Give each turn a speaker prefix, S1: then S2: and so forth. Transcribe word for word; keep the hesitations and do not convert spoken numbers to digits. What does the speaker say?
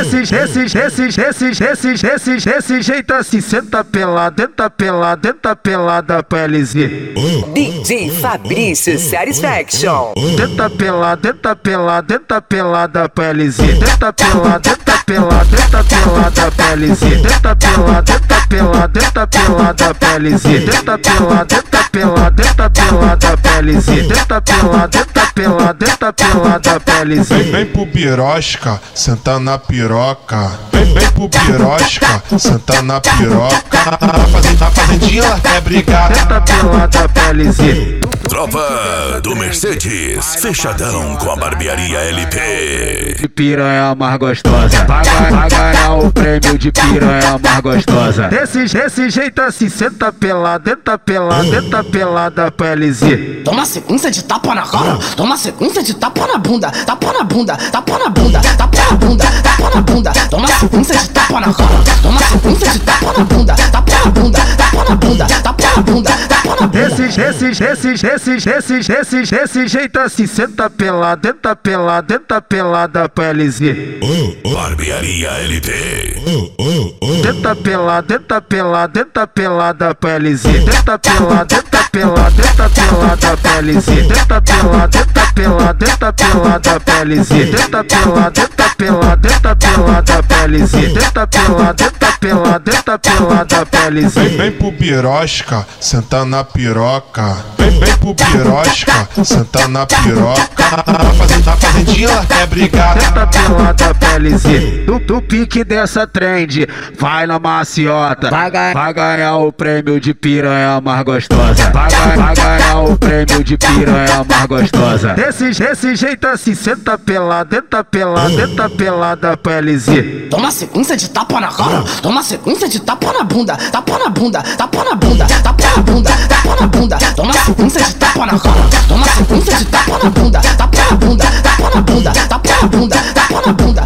S1: Desse, desse, desse, desse, desse, desse, desse jeito assim, senta pelada, entra pelada, entra pelada pra L Z.
S2: D J Fabrício Satisfaction.
S1: Entra pelada, entra pelada, entra pelada pra L Z. Entra pelada, entra pelada, entra pelada pra L Z. Entra pelada, entra pelada, entra pelada pra L Z. Entra pelada, entra pelada, entra pelada pra L Z. Entra pelada, entra pelada, entra pelada pra L Z.
S3: Vem, vem pro birosca, senta na piroca. Vem, vem pro birosca, senta na piroca. Na fazendinha, na fazendinha ela quer brigar.
S1: Entra pelada pra L Z.
S4: Tropa do Mercedes, fechadão com a barbearia L P.
S1: De piranha mais gostosa, vai, vai, vai ganhar o prêmio de piranha mais gostosa. Desse, desse jeito assim, senta pelada, entra pelada, entra pelada pra L Z.
S5: Toma sequência de tapa na cara, toma sequência de tapa na bunda, tapa na bunda, tapa na bunda, tapa na bunda, tapa na bunda. Toma sequência de tapa na cara, toma sequência de tapa na bunda, tapa na bunda, tapa na bunda, tapa na bunda, tapa na bunda.
S1: Desse, desse, desse, desse, desse, desse, desse jeito assim, senta pelada, entra pelada, entra pelada pra L Z.
S4: Barbearia L P.
S1: Entra pelada, entra pelada, entra pelada pra L Z. Entra pelada, entra pelada, entra pelada pra L Z. Entra pelada, entra pelada, entra pelada pra L Z. Entra pelada, entra pelada, entra pelada pra L Z. Entra pelada, entra pelada, entra pelada pra L Z.
S3: Vem, vem pro birosca, senta na piroca. Vem, vem pro birosca, senta na piroca. Na fazendinha, na fazendinha ela quer brigar.
S1: Entra pelada pra L Z. Do, do pique dessa trend, vai na maciota. Vai, ganha, vai ganhar o prêmio de piranha mais gostosa. Vai, ganha, vai ganhar o prêmio de piranha mais gostosa. Desse, desse jeito assim, senta pelada, entra pelada, entra pelada pra L Z.
S5: Toma sequência de tapa na cara, toma sequência de tapa na bunda, tapa na bunda, tapa na bunda, tapa na bunda, tapa na bunda. Toma sequência de tapa na cara, toma sequência de tapa na bunda, tapa na bunda, tapa na bunda, tapa na bunda, tapa na bunda.